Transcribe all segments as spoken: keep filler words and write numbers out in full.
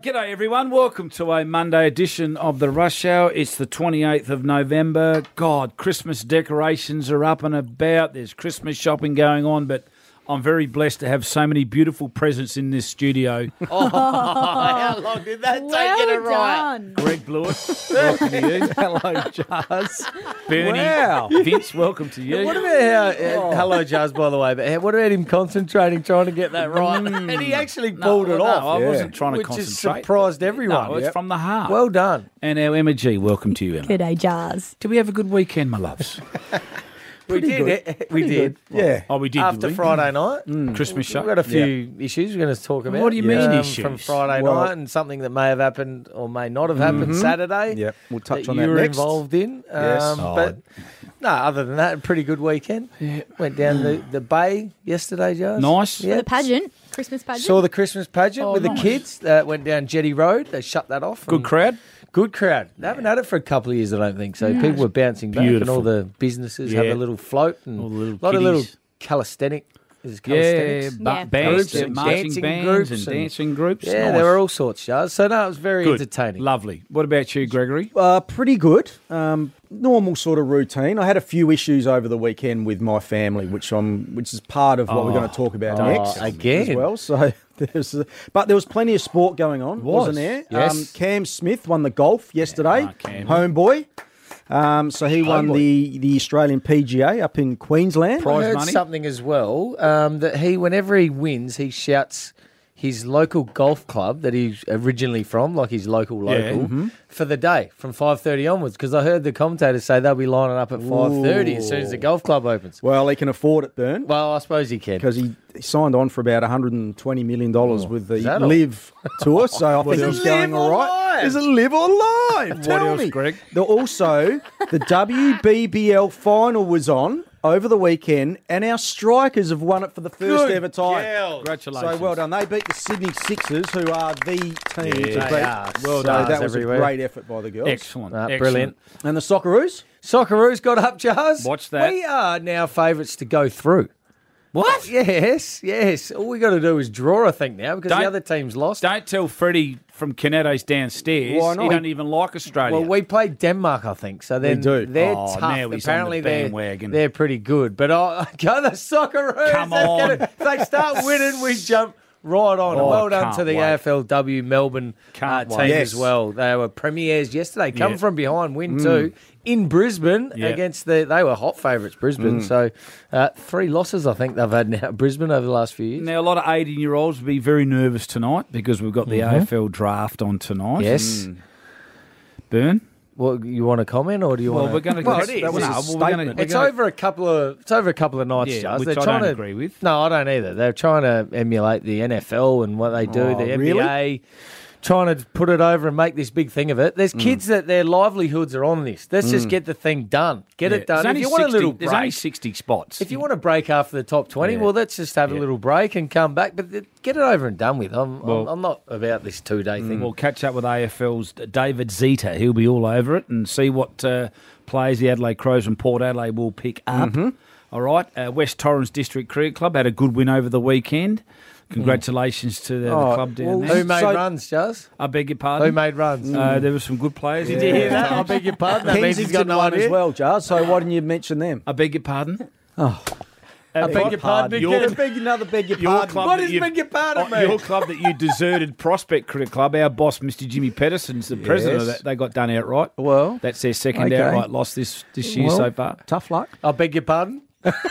G'day everyone, welcome to a Monday edition of the Rush Hour. It's the twenty-eighth of November. God, Christmas decorations are up and about. There's Christmas shopping going on, but I'm very blessed to have so many beautiful presents in this studio. Oh, how long did that take well you to write? done. Greg Blewett, welcome to you. Hello, Jazz. Bernie, Wow. Vince, welcome to you. What about how, uh, hello, Jazz, by the way, but how, what about him concentrating, trying to get that right? And he actually pulled no, it no, off. I Yeah. wasn't trying to Which has concentrate. surprised everyone. No, it's Yep. from the heart. Well done. And our Emma G, welcome to you, Emma. G'day, Jars. Did we have a good weekend, my loves? We did. eh, We did. Yeah. Oh, we did, After did we? Friday night. Christmas show. We've got a few issues we're going to talk about. What do you mean um, issues? From Friday Well- night and something that may have happened or may not have happened Saturday. Yep, we'll touch that on you that were next. involved in. Yes. Um, Oh. But no, other than that, a pretty good weekend. Went down the, the bay yesterday, Jazz. Nice. Yeah. The pageant, Christmas pageant. Saw the Christmas pageant Oh, with nice. the kids. Uh, went down Jetty Road. They shut that off. Good and- crowd. Good crowd. They haven't had it for a couple of years, I don't think. So people were bouncing back Beautiful. and all the businesses have Yeah. a little float and All the little a lot of little kiddies. calisthenic. Is it Yeah, calisthenics? ba- Yeah. bands, Groups and and marching dancing bands groups and and- dancing groups. Yeah, Nice. there were all sorts, Charles. So no, it was very Good. entertaining. Lovely. What about you, Gregory? Uh, pretty good. Um, normal sort of routine. I had a few issues over the weekend with my family, which I'm, which is part of what we're going to talk about Oh, next again. as well. So there's, a, but there was plenty of sport going on, Was. wasn't there? Yes. Um, Cam Smith won the golf yesterday. Ah, Cam. Homeboy. Um, so he won Homeboy. the, the Australian P G A up in Queensland. I Prize heard money? something as well um, that he, whenever he wins, he shouts his local golf club that he's originally from, like his local local, mm-hmm. for the day from five thirty onwards. Because I heard the commentators say they'll be lining up at five thirty as soon as the golf club opens. Well, he can afford it, Bern. Well, I suppose he can. Because he, he signed on for about one hundred twenty million dollars with the is that all? Live tour, so I think else? he's going Live all or right. Live? Is it Live or Live? What Tell else, me. Greg? The, also, the W B B L final was on over the weekend, and our strikers have won it for the first Good ever time. girl. Congratulations. So well done. They beat the Sydney Sixers, who are the team Yeah, to they beat. are. So Stars that was everywhere. a great effort by the girls. Excellent. Ah, Excellent. brilliant. And the Socceroos? Socceroos got up, Jars. Watch that. We are now favourites to go through. What? Yes, yes. All we got to do is draw, I think, now, because Don't- the other team's lost. Don't tell Freddie from Canetto's downstairs. Why not? He don't even like Australia. Well, we played Denmark, I think. So then do. they're Oh, tough. now he's on Apparently, the they're bandwagon. they're pretty good. But I go the Socceroos. Come They're on. gonna- If they start winning, we jump right on. And Oh, well done can't to the wait. A F L W Melbourne uh, Can't team wait. Yes. as well. They were premiers yesterday. Come Yeah. from behind, win two in Brisbane Yeah. against the. They were hot favourites, Brisbane. So uh, three losses, I think they've had now at Brisbane over the last few years. Now, a lot of eighteen-year-olds will be very nervous tonight because we've got the A F L draft on tonight. Yes. Burn? What you want to comment, or do you Well, want? we're going to Well, go. it is. That was no, a well, we're statement. gonna, we're It's gonna- over a couple of it's over a couple of nights, Yeah, Jazz. which They're I trying don't to agree with. No, I don't either. They're trying to emulate the N F L and what they do, Oh, the really? N B A, trying to put it over and make this big thing of it. There's kids that their livelihoods are on this. Let's just get the thing done. Get Yeah. it done. There's If only you want a sixty little There's only break, sixty spots. if you want to break after the top twenty, Yeah. well, let's just have a Yeah. little break and come back. But th- get it over and done with. I'm, Well- I'm, I'm not about this two day thing. We'll catch up with A F L's David Zeta. He'll be all over it and see what uh, players the Adelaide Crows and Port Adelaide will pick up. All right. Uh, West Torrens District Cricket Club had a good win over the weekend. Congratulations to the, the Oh, club down well, there. Who made So- runs, Jazz? I beg your pardon. Who made runs? Uh, there were some good players. Did you hear that? I beg your pardon. That means he's got Kensington no won idea. as well, Jars, so why didn't you mention them? I beg your pardon. Oh. I beg your pardon Your- again. Beg another beg your Your pardon. club What that is you- beg your pardon, Oh, mate? your club that you deserted, Prospect Cricket Club. Our boss, Mister Jimmy Pedersen's the president of Yes. that. They got done outright. Well, That's their second okay. outright loss this, this year well, so far. tough luck. I beg your pardon.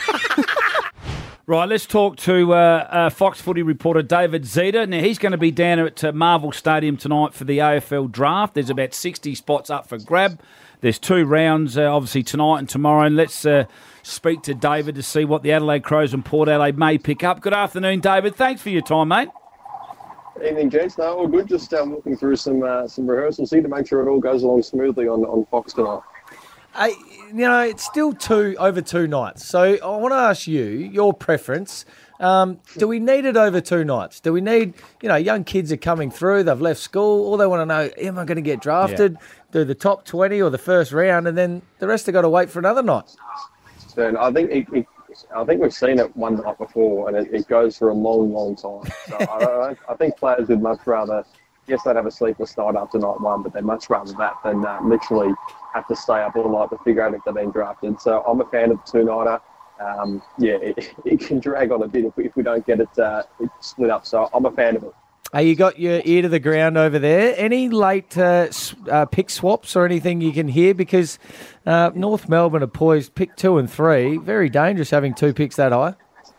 Right, let's talk to uh, uh, Fox Footy reporter David Zeta. Now, he's going to be down at uh, Marvel Stadium tonight for the A F L draft. There's about sixty spots up for grab. There's two rounds, uh, obviously, tonight and tomorrow. And let's uh, speak to David to see what the Adelaide Crows and Port Adelaide may pick up. Good afternoon, David. Thanks for your time, mate. Evening, gents. No, all good. Just um, looking through some uh, some rehearsals here to make sure it all goes along smoothly on, on Fox tonight. I, you know, it's still two over two nights. So I want to ask you your preference. Um, do we need it over two nights? Do we need, you know, young kids are coming through, they've left school, all they want to know, am I going to get drafted, do the top twenty or the first round, and then the rest have got to wait for another night? So I think it, it, I think we've seen it one night before, and it, it goes for a long, long time. So I, I, I think players would much rather yes, they'd have a sleepless night after night one, but they'd much rather that than uh, literally have to stay up all night to figure out if they've been drafted. So I'm a fan of the two-nighter. Um, yeah, it, it can drag on a bit if we, if we don't get it, uh, it split up. So I'm a fan of it. Hey, you got your ear to the ground over there. Any late uh, s- uh, pick swaps or anything you can hear? Because uh, North Melbourne are poised pick two and three. Very dangerous having two picks that high.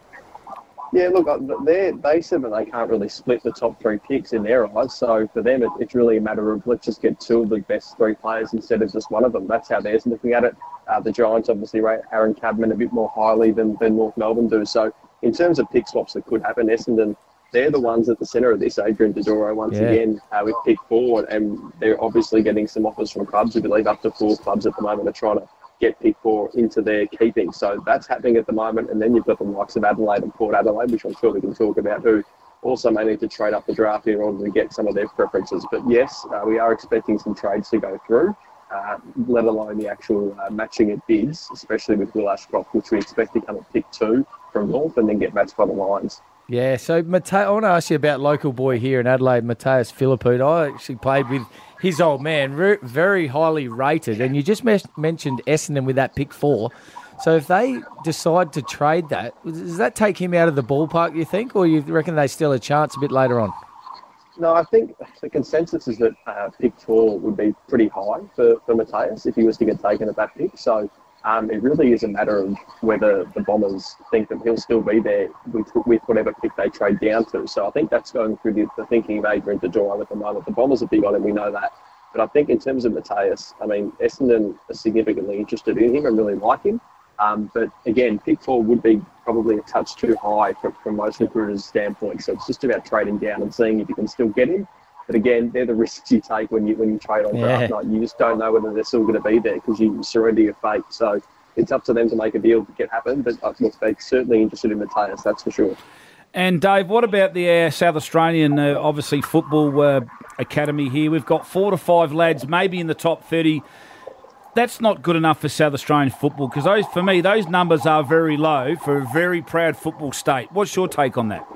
Yeah, look, they they said that they can't really split the top three picks in their eyes. So for them, it, it's really a matter of let's just get two of the best three players instead of just one of them. That's how they're looking at it. Uh, the Giants obviously rate Aaron Cadman a bit more highly than, than North Melbourne do. So in terms of pick swaps that could happen, Essendon, they're the ones at the centre of this. Adrian Dodoro, once Yeah. again, uh, with pick four, and they're obviously getting some offers from clubs. We believe up to four clubs at the moment are trying to get pick four into their keeping. So that's happening at the moment. And then you've got the likes of Adelaide and Port Adelaide, which I'm sure we can talk about, who also may need to trade up the draft in order to get some of their preferences. But yes, uh, we are expecting some trades to go through, uh, let alone the actual uh, matching at bids, especially with Will Ashcroft, which we expect to come at pick two from North and then get matched by the Lions. Yeah, so Mate- I want to ask you about local boy here in Adelaide, Mateus Philippou. I actually played with his old man, re- very highly rated, and you just mes- mentioned Essendon with that pick four. So if they decide to trade that, does that take him out of the ballpark, you think, or you reckon they still a chance a bit later on? No, I think the consensus is that uh, pick four would be pretty high for, for Mateus if he was to get taken at that pick. So um, it really is a matter of whether the Bombers think that he'll still be there with, with whatever pick they trade down to. So I think that's going through the, the thinking of Adrian Dodoro at the moment. The Bombers are big on him, we know that. But I think in terms of Mateus, I mean, Essendon are significantly interested in him and really like him. Um, but again, pick four would be probably a touch too high from, from most recruiters' standpoint. So it's just about trading down and seeing if you can still get him. But again, they're the risks you take when you when you trade on Yeah. draft night. You just don't know whether they're still going to be there because you surrender your fate. So it's up to them to make a deal to get happen. But uh, look, they're certainly interested in Mateus, that's for sure. And Dave, what about the uh, South Australian, uh, obviously, football uh, academy here? We've got four to five lads, maybe in the top thirty. That's not good enough for South Australian football because those, for me, those numbers are very low for a very proud football state. What's your take on that?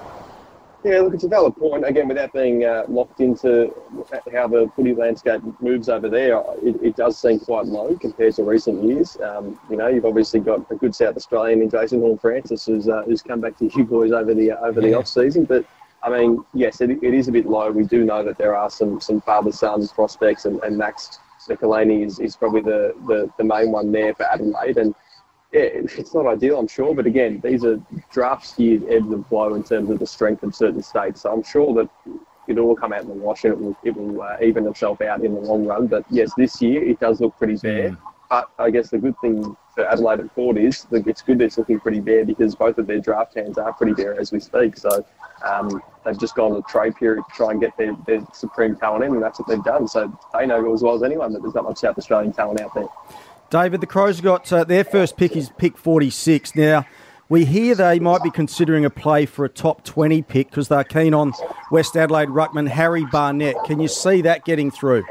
Yeah, look, it's a valid point. Again, without being uh, locked into how the footy landscape moves over there, it, it does seem quite low compared to recent years. Um, you know, you've obviously got a good South Australian in Jason Horne-Francis who's, uh, who's come back to you boys over the uh, over the Yeah. off season. But I mean, yes, it, it is a bit low. We do know that there are some some father-son prospects, and, and Max Michelini is, is probably the, the, the main one there for Adelaide. And yeah, it's not ideal, I'm sure, but again, these are draft-skewed ebbs and flow in terms of the strength of certain states. So I'm sure that it'll all come out in the wash and it will, it will uh, even itself out in the long run. But yes, this year it does look pretty bare. Mm. But I guess the good thing for Adelaide and Port is that it's good that it's looking pretty bare because both of their draft hands are pretty bare as we speak. So um, they've just gone to the trade period to try and get their, their supreme talent in, and that's what they've done. So they know as well as anyone that there's not much South Australian talent out there. David, the Crows got uh, their first pick is pick forty-six. Now, we hear they might be considering a play for a top twenty pick because they're keen on West Adelaide ruckman Harry Barnett. Can you see that getting through?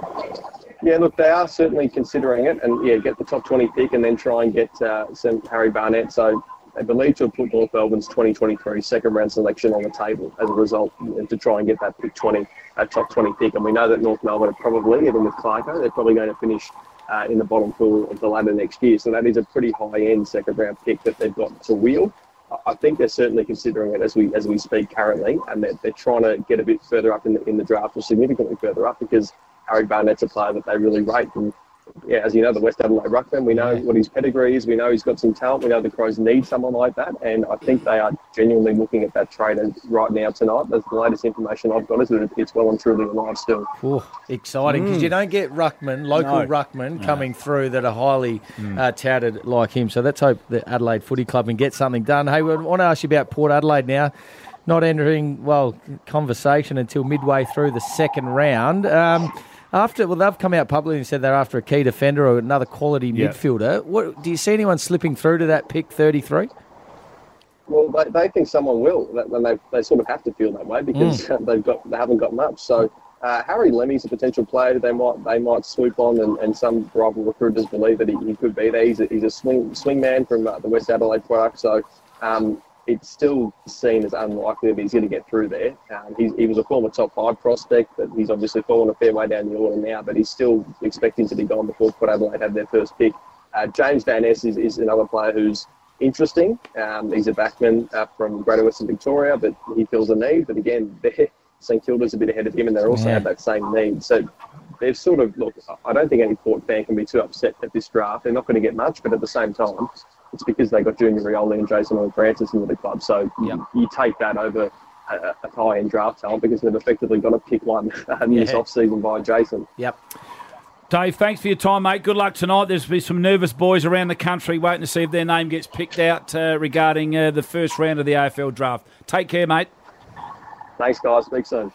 Yeah, look, they are certainly considering it, and yeah, get the top twenty pick and then try and get uh, some Harry Barnett. So they believe to have put North Melbourne's twenty twenty-three second round selection on the table as a result to try and get that pick twenty, that top twenty pick. And we know that North Melbourne are probably, even with Clarko, they're probably going to finish uh, in the bottom pool of the ladder next year. So that is a pretty high-end second round pick that they've got to wheel. I think they're certainly considering it as we as we speak currently, and they're, they're trying to get a bit further up in the, in the draft, or significantly further up, because Harry Barnett's a player that they really rate. And yeah, as you know, the West Adelaide ruckman, we know what his pedigree is. We know he's got some talent. We know the Crows need someone like that. And I think they are genuinely looking at that trade right now tonight. That's the latest information I've got, is that it's well and truly alive still. Ooh, exciting, because you don't get ruckman, local No. ruckman, coming through that are highly uh, touted like him. So let's hope the Adelaide Footy Club can get something done. Hey, we want to ask you about Port Adelaide now. Not entering, well, conversation until midway through the second round. Um, after, well, they've come out publicly and said they're after a key defender or another quality Yeah. midfielder. What do you see anyone slipping through to that pick thirty-three? Well, they, they think someone will, and they, they sort of have to feel that way because they've got they haven't got much. So uh, Harry Lemmy's a potential player they might they might swoop on, and, and some rival recruiters believe that he, he could be there. He's a, he's a swing swing man from uh, the West Adelaide product, so um, it's still seen as unlikely that he's going to get through there. Um, he's, he was a former top five prospect, but he's obviously fallen a fair way down the order now, but he's still expecting to be gone before Port Adelaide have their first pick. Uh, James Van Ness is, is another player who's interesting. Um, he's a backman uh, from Greater Western Victoria, but he feels a need. But again, St Kilda's a bit ahead of him, and they also Yeah. have that same need. So they've sort of, look, I don't think any Port fan can be too upset at this draft. They're not going to get much, but at the same time, it's because they got Junior Rioli and Jason Lloyd-Francis into the club. So Yep. you, you take that over a, a high-end draft talent because they've effectively got to pick one uh, this Yeah. off-season by Jason. Yep. Dave, thanks for your time, mate. Good luck tonight. There's been some nervous boys around the country waiting to see if their name gets picked out uh, regarding uh, the first round of the A F L draft. Take care, mate. Thanks, guys. Speak soon.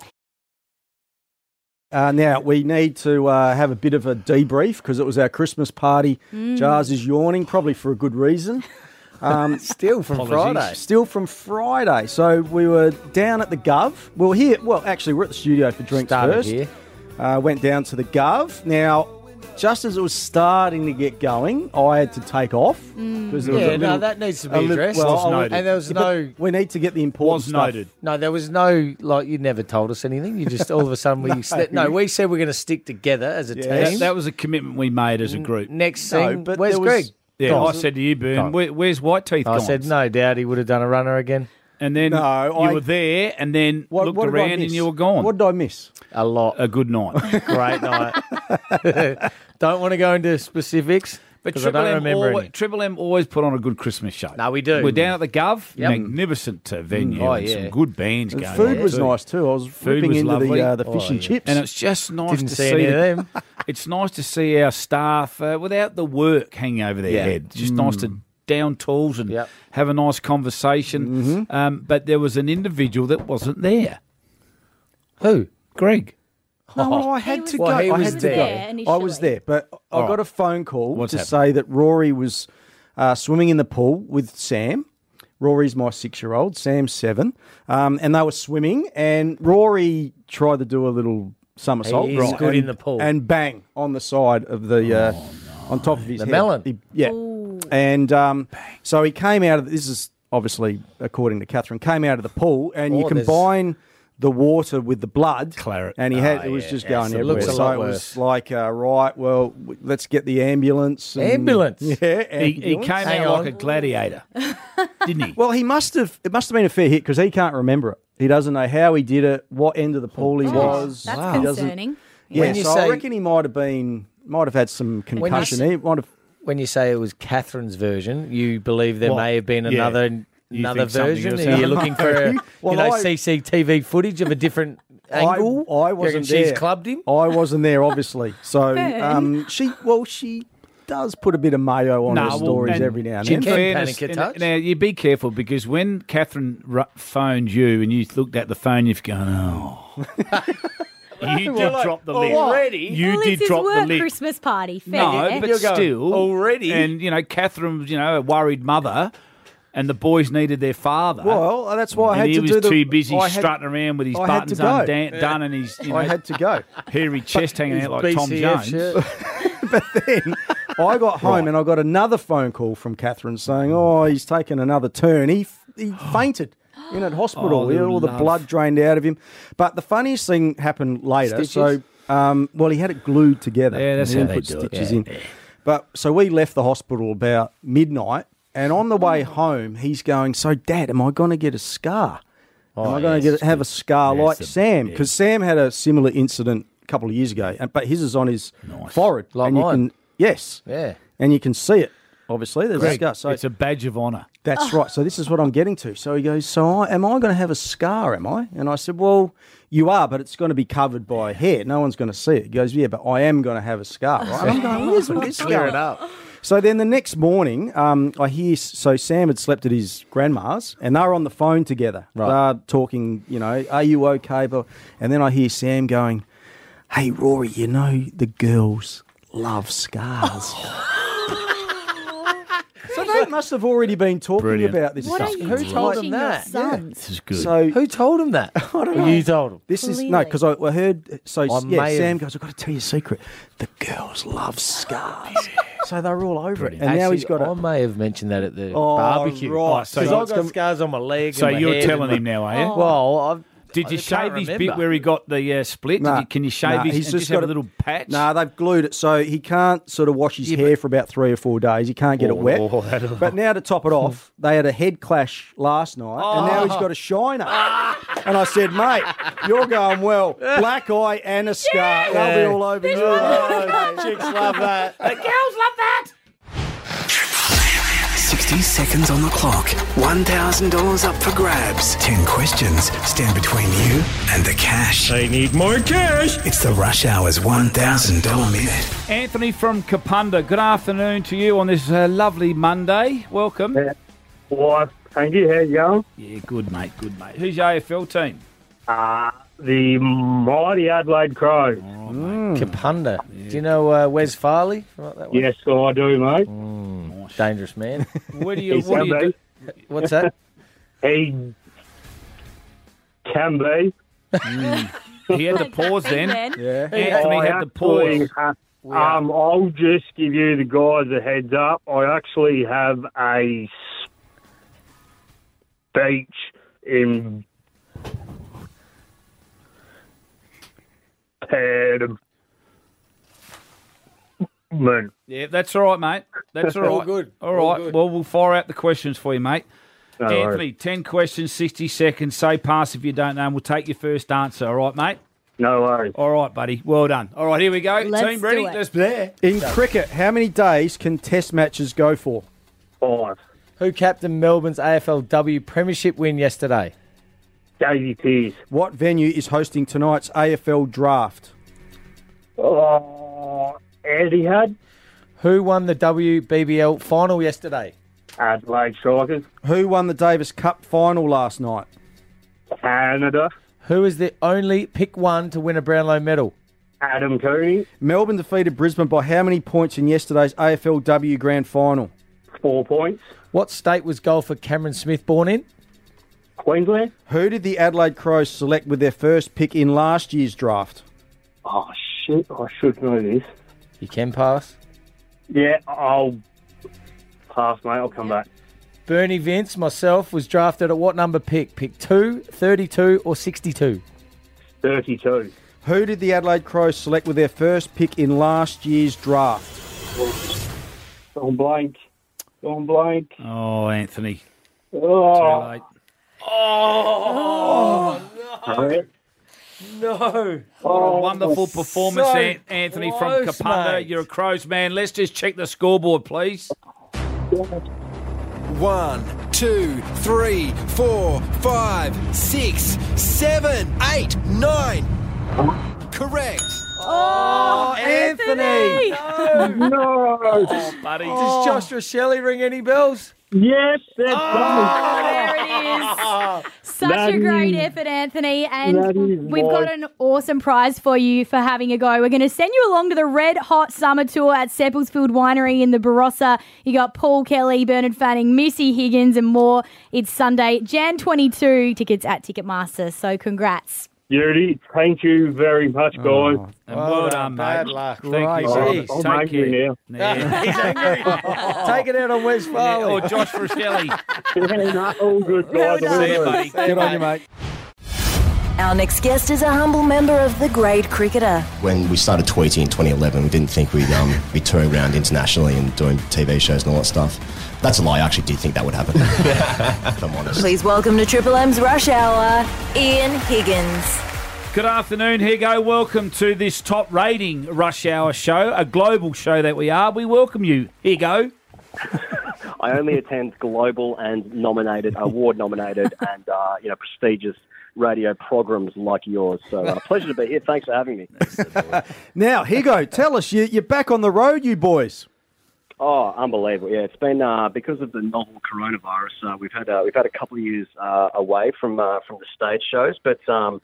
Uh, now, we need to uh, have a bit of a debrief because it was our Christmas party. Jars is yawning, probably for a good reason. Um, Still from Apologies. Friday. Still from Friday. So we were down at the Gov. Well, here, well, actually, we're at the studio for drinks Started first. here. Uh, went down to the Gov. Now, just as it was starting to get going, I had to take off. because there was a Yeah, little- no, that needs to a be little- addressed. well, Was I- noted. And there was Yeah, but no... we need to get the important Was stuff. noted. No, there was no, like, you never told us anything. You just, all of a sudden, we... No. no, no we said we're going to stick together as a Yeah. team. That, that was a commitment we made as a group. Next No, thing, but where's there was- Greg? Yeah, Gone. I said to you, Boone, Gone. where, where's White Teeth I gone? said, no doubt he would have done a runner again. And then No, you I- were there and then What, looked what did I around and miss? you were gone. What did I miss? A lot. A good night. Great night. Don't want to go into specifics, But because I Triple don't M, remember always, any. Triple M always put on a good Christmas show. No, we do. We're down at the Gov, Yep. magnificent uh, venue, Oh, and yeah. some good bands The going food on was too. nice too. I was Food ripping was into lovely. the uh, the fish Oh, and yeah. chips. And it's just nice Didn't to see see any of the- them. It's nice to see our staff uh, without the work hanging over their Yeah. head. It's just nice to down tools and Yep. have a nice conversation. Um, but there was an individual that wasn't there. Who? Greg. No, I He had was- to Well, go. he I was had to there go. initially. I was there, but I All got right. a phone call What's to happening? say that Rory was uh, swimming in the pool with Sam. Rory's my six-year-old. Sam's seven, um, and they were swimming. And Rory tried to do a little somersault. He is good and, in the pool. and bang on the side of the uh, on top of his The head. melon. He- yeah, and um, so he came out of this is obviously according to Catherine came out of the pool, and you Oh, there's- combine the water with the blood, Claret. and he had Oh, it was yeah, just yeah, going so it everywhere. looks a So lot it was worse. like, uh, right, well, w- let's get the ambulance. and- Ambulance? Yeah, He, he ambulance. came Hang out on. like a gladiator, didn't he? Well, he must have. It must have been a fair hit because he can't remember it. He doesn't know how he did it, what end of the pool he was. That's He doesn't- concerning. Yeah, When you so I say- reckon he might have been, might have had some you concussion. s- He might have. When you say it was Catherine's version, you believe there What? may have been Yeah. another You another think something version? else Are you happened? looking for a, Well, you know I- C C T V footage of a different angle? I, I You reckon wasn't she's there. clubbed him? I wasn't there, obviously. So Burn. um, she, well, she does put a bit of mayo on No, her well, stories and every now and she then. can fairness, panic a and- touch. Now, you be careful because when Catherine ru- phoned you and you looked at the phone, you've gone, oh. You did drop the lid. already? You well, did it's his drop the work lid. Christmas party. Fair. No, but You're going, still. already? And, you know, Catherine was, you know, a worried mother and the boys needed their father. Well, that's why I and had he to was do the. too busy I had- strutting around with his I had to buttons go. undone done and his you know, I had to go. hairy chest hanging out like B Tom C F Jones. shirt. But then I got home and I got another phone call from Catherine saying, "Oh, he's taken another turn. He f- he fainted in at hospital. Oh, He had all the love. blood drained out of him." But the funniest thing happened later. Stitches? So, um, well, he had it glued together. Yeah, that's and how then they put do it. stitches Yeah, in. But so we left the hospital about midnight, and on the Oh. way home, he's going, "So, Dad, am I going to get a scar? am I going yes, to get have a scar Yeah, like it's a- Sam? yeah. Because Sam had a similar incident a couple of years ago, and, but his is on his Nice. forehead, Like and you mine. can yes, Yeah. and you can see it. Obviously, there's a Greg, scar. So it's a badge of honour. that's right. So this is what I'm getting to. So he goes, "So I, am I going to have a scar? Am I?" And I said, "Well, you are, but it's going to be covered by hair. No one's going to see it." He goes, "Yeah, but I am going to have a scar, right?" And I'm going, "Where's this Clear going?" it up. So then the next morning, um, I hear, so Sam had slept at his grandma's and they were on the phone together. Right. They're talking, you know, "Are you okay?" But, and then I hear Sam going, "Hey, Rory, you know the girls love scars." So they must have already been talking Brilliant. about this What stuff. are you Who told teaching him your that? sons? This is good. So Who told him that? I don't know. You told him. this is, no, Clearly. because I, I heard, so I yeah, may Sam have- goes, "I've got to tell you a secret. The girls love scars." So they were all over it. And Actually, now he's got I a... may have mentioned that at the Oh, barbecue. right. So Because you- I've got scars on my leg. So and my you're head telling and him my- now, are you? Well, I've, Did I you just shave can't his remember. bit where he got the uh, split? Nah. Did you, can you shave Nah, his he's and just just have got a a- little patch? Nah, they've glued it so he can't sort of wash his hair for about three or four days. He can't get it wet. Oh, that'll- But now to top it off, they had a head clash last night, and now he's got a shiner. And I said, mate, you're going well. Black eye and a scar. They'll be all over you. Oh, chicks love that. The girls love that. sixty seconds on the clock. one thousand dollars up for grabs. ten questions stand between you and the cash. I need more cash. It's the Rush Hour's one thousand dollars minute. Anthony from Kapunda, good afternoon to you on this uh, lovely Monday. Welcome. Yeah. Well, thank you. How you going? Yeah, good, mate, good, mate. Who's your A F L team? Uh, the mighty Adelaide Crows. Kapunda. Do you know uh, Wes Farley? Right, that one? Yes, I do, mate. Dangerous man. Where do you, He's what do you can do? What's that? He can be. He had the pause then. Yeah. Anthony I had the pause. actually ha- um, I'll just give you the guys a heads up. I actually have a speech in Pedman. Yeah, that's all right, mate. That's all right. All good. All right. All good. Well, we'll fire out the questions for you, mate. No Anthony, worries. ten questions, sixty seconds. Say pass if you don't know, and we'll take your first answer. All right, mate? No worries. All right, buddy. Well done. All right, here we go. Let's Team ready? do it. Let's there. In cricket, how many days can test matches go for? Five. Who captained Melbourne's A F L W Premiership win yesterday? Davy Pearce. What venue is hosting tonight's A F L draft? Oh, Eddie had Who won the W B B L final yesterday? Adelaide Strikers. Who won the Davis Cup final last night? Canada. Who is the only pick one to win a Brownlow medal? Adam Cooney. Melbourne defeated Brisbane by how many points in yesterday's A F L W Grand Final? Four points. What state was golfer Cameron Smith born in? Queensland. Who did the Adelaide Crows select with their first pick in last year's draft? Oh, shit. I should know this. You can pass. Yeah, I'll pass, mate. I'll come back. Bernie Vince, myself, was drafted at what number pick? Pick two, thirty-two, or sixty-two? thirty-two. Who did the Adelaide Crows select with their first pick in last year's draft? Gone blank. Gone blank. Oh, Anthony. Too Oh, late. no. No. Oh, wonderful performance, so An- Anthony from close, Kapunda. mate. You're a Crows man. Let's just check the scoreboard, please. One, two, three, four, five, six, seven, eight, nine. Correct. Oh, Anthony! No. Oh, buddy. Does Joshua Shelley ring any bells? Yes, that's right. There it is. Such That a great is- effort, Anthony. And that is we've got right. an awesome prize for you for having a go. We're going to send you along to the Red Hot Summer Tour at Seppelsfield Winery in the Barossa. You got Paul Kelly, Bernard Fanning, Missy Higgins, and more. It's Sunday, January twenty-second. Tickets at Ticketmaster. So congrats. Yuri, thank you very much, guys. And well done, mate. Bad luck. Thank you. Great. Jeez. I'm Take angry care. now. Yeah. He's angry. Take it out on Wes Yeah, Farley. or Josh Fratelli. Yeah, no, all good, guys. done. See you, buddy. Good on you, mate. Our next guest is a humble member of the grade cricketer. When we started tweeting in twenty eleven, we didn't think we'd um, be touring around internationally and doing T V shows and all that stuff. That's a lie. I actually did think that would happen, if I'm honest. Please welcome to Triple M's Rush Hour, Ian Higgins. Good afternoon, Higo. Welcome to this top rating Rush Hour show, a global show that we are. We welcome you, Higo. I only attend global and nominated, award nominated, and uh, you know prestigious radio programs like yours. So uh, pleasure to be here. Thanks for having me. Now, Higo, tell us, you, you're back on the road, you boys. Oh, unbelievable! Yeah, it's been uh, because of the novel coronavirus. Uh, we've had uh, we've had a couple of years uh, away from uh, from the stage shows, but um,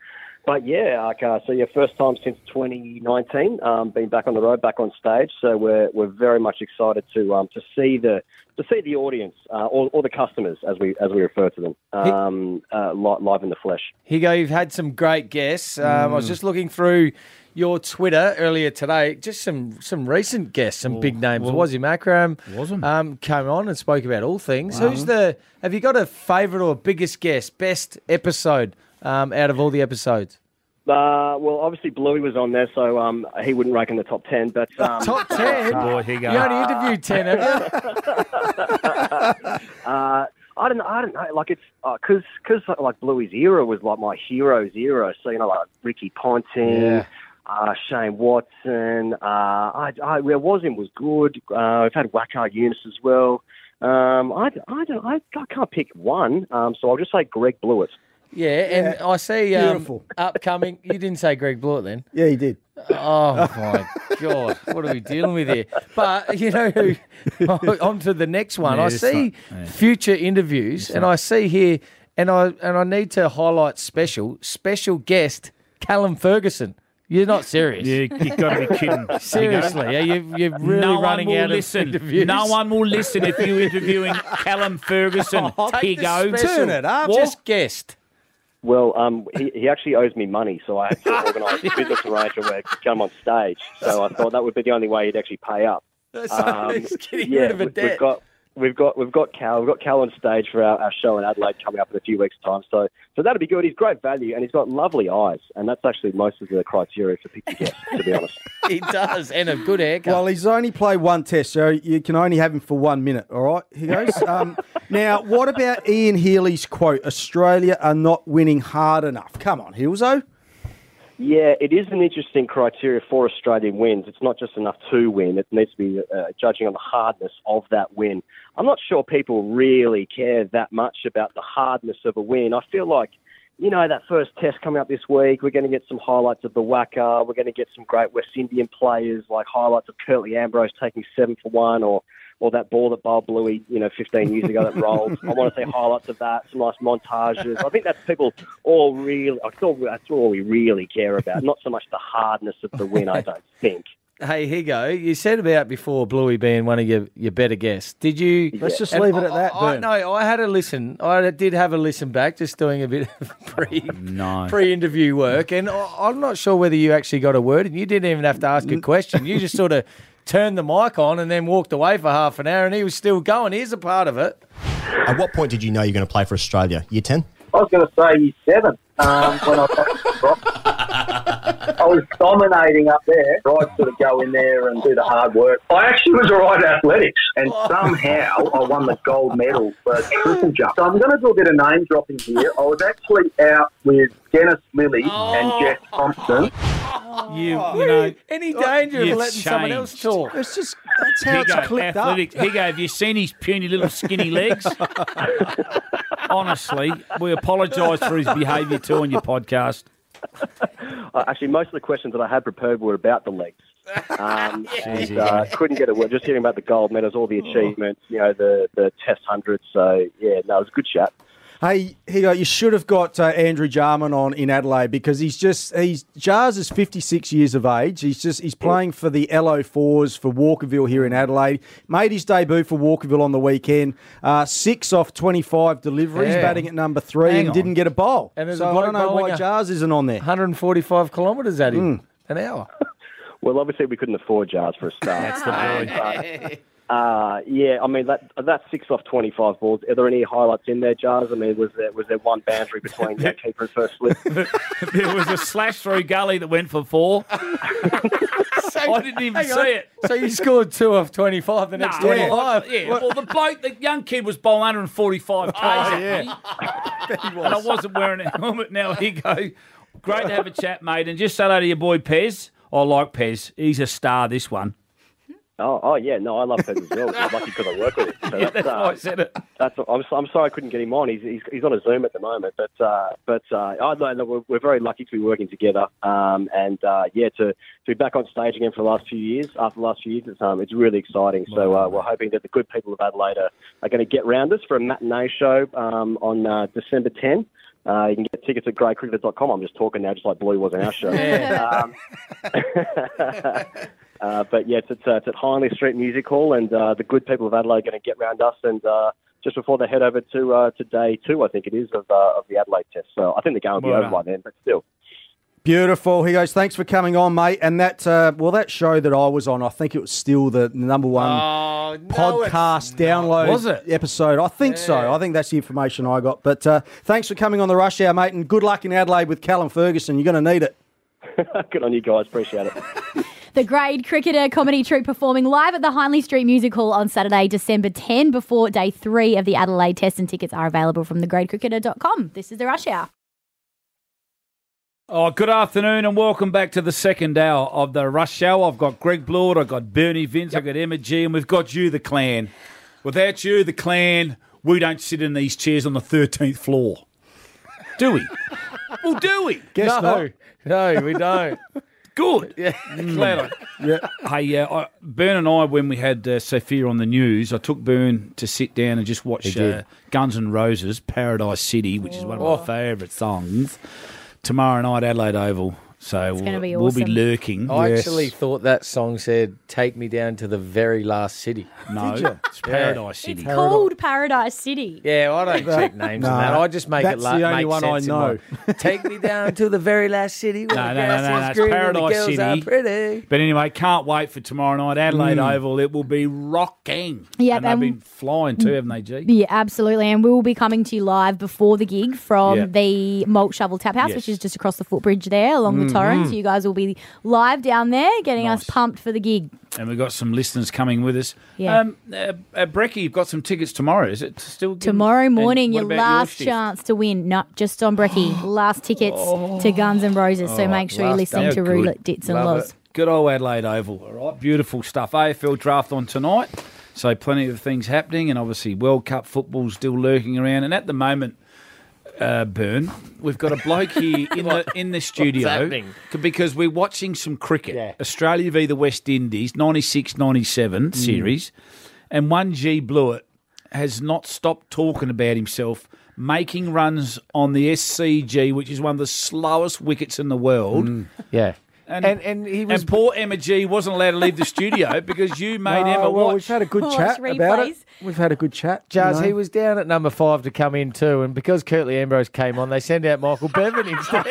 but yeah, like, uh, so yeah, first time since twenty nineteen, um, been back on the road, back on stage. So we're we're very much excited to um, to see the to see the audience uh, or, or the customers, as we as we refer to them, um, uh, li- live in the flesh. Higo, you've had some great guests. Um, I was just looking through your Twitter earlier today. Just some some recent guests, some big names. well, Wazzy Makram Wasn't. um, came on and spoke about all things. Wow. Who's the? Have you got a favourite or biggest guest, best episode um, out of all the episodes? Uh, well, obviously Bluey was on there, so um, he wouldn't rank in the top ten. But um, Top ten. Boy, here you go. You only interviewed ten, have you? uh, I don't know. I don't know. Like it's because because like Bluey's era was like my hero's era. So you know, like Ricky Ponting. Yeah. Uh, Shane Watson. Uh, I, I, where was him was good. Uh, we've had Wakar Yunus as well. Um, I, I don't. I, I can't pick one. Um, so I'll just say Greg Blewett. Yeah, and I see um, Beautiful. upcoming. You didn't say Greg Blewett then. Yeah, he did. Oh my God, what are we dealing with here? But you know, who- on to the next one. Yeah, I it's see not- yeah. future interviews, and I see here, and I and I need to highlight special special guest Callum Ferguson. You're not serious. You, you've got to be kidding. Seriously, are you, you're really no one running will out listen. of interviews. No one will listen if you're interviewing Callum Ferguson. Oh, take Here the goes. special. Turn it up. Just guest. Well, um, he, he actually owes me money, so I had to organise a business arrangement where he could come on stage. So I thought that would be the only way he'd actually pay up. So he's getting yeah, rid of a we- debt. we've got we've got we've got Cal we've got Cal on stage for our, our show in Adelaide coming up in a few weeks' time. So so that'll be good. He's great value and he's got lovely eyes, and that's actually most of the criteria for picking guests, to be honest. He does, and a good haircut. Well, he's only played one test, so you can only have him for one minute, all right? He goes. Um, now, what about Ian Healy's quote, Australia are not winning hard enough? Come on, Hilzo. Yeah, it is an interesting criteria for Australian wins. It's not just enough to win. It needs to be uh, judging on the hardness of that win. I'm not sure people really care that much about the hardness of a win. I feel like, you know, that first test coming up this week, we're going to get some highlights of the Wacker. We're going to get some great West Indian players, like highlights of Curtly Ambrose taking seven for one, or or that ball that bowled Bluey, you know, fifteen years ago that rolled. I want to see highlights of that, some nice montages. I think that's people all really, I thought that's all we really care about, not so much the hardness of the win, I don't think. Hey, here you go. You said about before Bluey being one of your, your better guests. Did you? Let's just and leave it at I- that, I, Bern. no, I had a listen. I did have a listen back, just doing a bit of pre No. pre interview work, and I, I'm not sure whether you actually got a word, and you didn't even have to ask a question. You just sort of turned the mic on and then walked away for half an hour, and he was still going. Here's a part of it. At what point did you know you were going to play for Australia? Year ten? I was going to say year seven um, when I got I was dominating up there. I sort of go in there and do the hard work. I actually was all right at athletics, and somehow I won the gold medal for triple jump. So I'm going to do a bit of name dropping here. I was actually out with Dennis Lilly and Jeff Thompson. You, you know, Any danger of you've letting someone else changed. talk? It's just, that's how Higo, it's clipped up. athletic. Higo, have you seen his puny little skinny legs? Honestly, we apologise for his behaviour too on your podcast. Uh, actually, most of the questions that I had prepared were about the legs. Um, and uh, couldn't get a word. Just hearing about the gold medals, all the achievements, you know, the, the test hundreds. So, yeah, no, it was a good chat. Hey, Higo, you should have got uh, Andrew Jarman on in Adelaide because he's just he's Jars is fifty-six years of age. He's just he's playing for the L O fours for Walkerville here in Adelaide. Made his debut for Walkerville on the weekend. Uh, six off twenty-five deliveries, Yeah. batting at number three, Hang and on. didn't get a bowl. And there's so a I bloke don't know bowling why a- Jars isn't on there. one hundred forty-five kilometres at him Mm. an hour. Well, obviously, we couldn't afford jars for a start. That's the Um, but, uh, yeah, I mean, that that's six off twenty-five balls. Are there any highlights in there, Jars? I mean, was there was there one boundary between the keeper and first slip? There was a slash through gully that went for four. I didn't even Hang see on. it. So you scored two off twenty-five, the next No, twenty-five. Yeah, well, the bloke, the young kid was bowling one hundred forty-five k's Oh, at yeah. me. And I wasn't wearing a helmet. Now here you go. Great to have a chat, mate. And just say hello to your boy Pez. I like Pez. He's a star, this one. Oh, oh yeah, no, I love Pez as well. I'm lucky because I work with him. So Yeah, that's uh, why I said it. That's, I'm, I'm sorry I couldn't get him on. He's he's, he's on a Zoom at the moment, but uh, but uh, I know that we're, we're very lucky to be working together. Um, and uh, yeah, to, to be back on stage again for the last few years. After the last few years, it's um, it's really exciting. So uh, we're hoping that the good people of Adelaide are, are going to get round us for a matinee show um, on uh, December tenth. Uh, you can get tickets at grade cricketer dot com. I'm just talking now, just like Blue was in our show. um, uh, but yeah, it's, it's, uh, it's at Hindley Street Music Hall, and uh, the good people of Adelaide are going to get round us, and uh, just before they head over to uh, to day two, I think it is, of uh, of the Adelaide Test. So I think the game will be Well over by then, but still. Beautiful. He goes, thanks for coming on, mate. And that, uh, well, that show that I was on, I think it was still the number one Oh, no, podcast download Was it? episode. I think so. I think that's the information I got. But uh, thanks for coming on the Rush Hour, mate, and good luck in Adelaide with Callum Ferguson. You're going to need it. Good on you guys. Appreciate it. The Grade Cricketer comedy troupe performing live at the Hindley Street Music Hall on Saturday, December tenth, before day three of the Adelaide Test, and tickets are available from the grade cricketer dot com. This is the Rush Hour. Oh, good afternoon and welcome back to the second hour of the Rush Hour. I've got Greg Blord, I've got Bernie Vince, I've got Emma G, and we've got you, the clan. Without you, the clan, we don't sit in these chairs on the thirteenth floor. Do we? Well, do we? Guess no, no, we don't. Good. Yeah. Glad I, yeah. Hey, uh, I, Bern and I, when we had uh, Sophia on the news, I took Bern to sit down and just watch uh, Guns N' Roses, Paradise City, which is one of my favourite songs. Tomorrow night, Adelaide Oval. So gonna we'll, be we'll be awesome. lurking. I Yes. actually thought that song said, "Take me down to the very last city." No, Did you? it's Paradise City. It's called Paradise City. Yeah, I don't check names No, and that. I just make that's it la- the only make one I sense in know. my- Take me down to the very last city. Where No, the no, no, grass no, is no, it's green and the Paradise girls are City. pretty. But anyway, can't wait for tomorrow night, Adelaide Mm. Oval. It will be rocking. Yep, and they've and- been flying too, haven't they, G? Yeah, absolutely. And we will be coming to you live before the gig from Yeah. the Malt Shovel Tap House, Yes. which is just across the footbridge there along Mhm. the Torrens. So you guys will be live down there getting Nice. us pumped for the gig. And we've got some listeners coming with us. Yeah. Um, uh, uh, Brecky, you've got some tickets tomorrow. Is it still given? Tomorrow morning, And your what about last shift? chance to win. No, just on Brecky. last tickets to Guns N' Roses. So Oh, make sure you're last listening day. to Good. Roulette Dits and Love Laws. it. Good old Adelaide Oval. All right, beautiful stuff. A F L draft on tonight. So plenty of things happening, and obviously World Cup football still lurking around. And at the moment, uh, Bern, we've got a bloke here in the in the studio happening? because we're watching some cricket. Yeah. Australia v the West Indies, ninety-six ninety-seven Mm. series, and one G Blewett has not stopped talking about himself making runs on the S C G, which is one of the slowest wickets in the world. Yeah. And, And- and he was- and poor Emma G wasn't allowed to leave the studio because you made No, Emma well, watch. we've had a good Watch chat about replays. it. We've had a good chat. Jazz, you know. he was down at number five to come in too, and because Curtly Ambrose came on, they sent out Michael Bevan instead.